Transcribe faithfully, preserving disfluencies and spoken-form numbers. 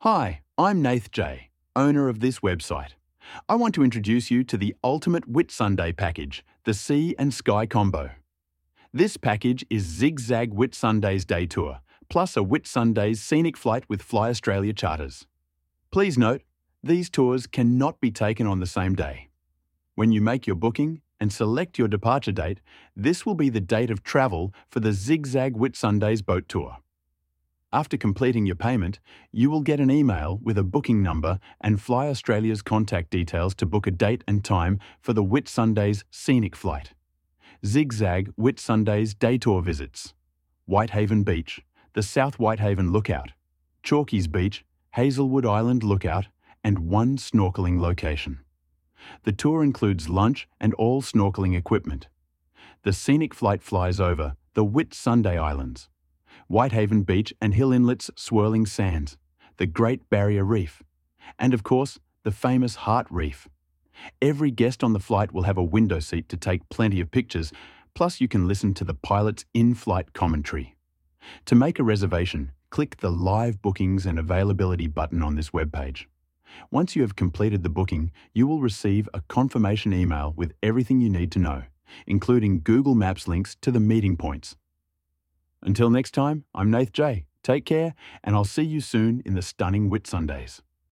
Hi, I'm Nath J, owner of this website. I want to introduce you to the ultimate Whitsunday package, the Sea and Sky Combo. This package is Zigzag Whitsundays Day Tour, plus a Whitsundays scenic flight with Fly Australia charters. Please note, these tours cannot be taken on the same day. When you make your booking and select your departure date, this will be the date of travel for the Zigzag Whitsundays boat tour. After completing your payment, you will get an email with a booking number and Fly Australia's contact details to book a date and time for the Whitsundays scenic flight. Zigzag Whitsundays Day Tour visits: Whitehaven Beach, the South Whitehaven Lookout, Chalkies Beach, Hazelwood Island Lookout, and one snorkelling location. The tour includes lunch and all snorkelling equipment. The scenic flight flies over the Whitsunday Islands, Whitehaven Beach and Hill Inlet's swirling sands, the Great Barrier Reef, and of course, the famous Heart Reef. Every guest on the flight will have a window seat to take plenty of pictures, plus you can listen to the pilot's in-flight commentary. To make a reservation, click the Live Bookings and Availability button on this webpage. Once you have completed the booking, you will receive a confirmation email with everything you need to know, including Google Maps links to the meeting points. Until next time, I'm Nath J. Take care, and I'll see you soon in the stunning Whitsundays.